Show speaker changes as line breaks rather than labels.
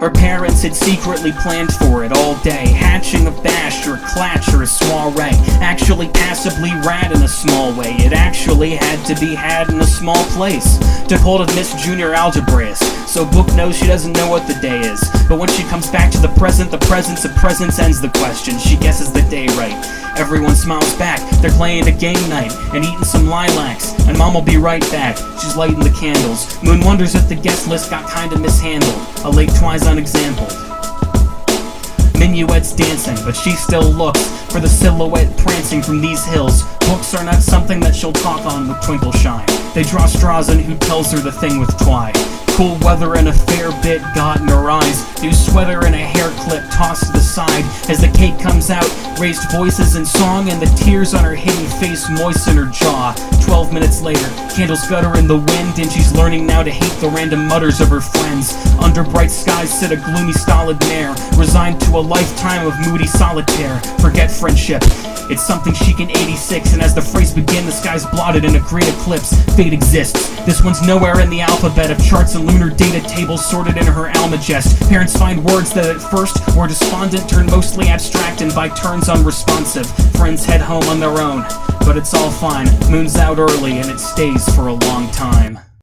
Her parents had secretly planned for it all day, hatching a bash or a clatch or a soiree. Actually passably rad in a small way. It actually had to be had in a small place. Took hold of Miss Junior Algebraist, so Book knows she doesn't know what the day is. But when she comes back to the presence of presence ends the question. She guesses the day right. Everyone smiles back. They're playing a game night and eating some lilacs, and Mom will be right back. She's lighting the candles. Moon wonders if the guest list got kinda mishandled. A late twi's unexampled. Minuet's dancing, but she still looks for the silhouette prancing from these hills. Books are not something that she'll talk on with twinkle shine. They draw straws on who tells her the thing with twi. Cool weather and a fair bit got in her eyes. New sweater and a hair clip tossed to the side. As the cake comes out, raised voices in song, and the tears on her hidden face moisten her jaw. 12 minutes later, candles gutter in the wind, and she's learning now to hate the random mutters of her friends. Under bright skies sit a gloomy stolid mare, resigned to a lifetime of moody solitaire. Forget friendship, it's something she can 86, and as the phrase begin, the sky's blotted in a great eclipse. Fate exists. This one's nowhere in the alphabet of charts and lunar data tables sorted in her almagest. Parents find words that at first were despondent turn mostly abstract and by turns unresponsive. Friends head home on their own, but it's all fine. Moon's out early and it stays for a long time.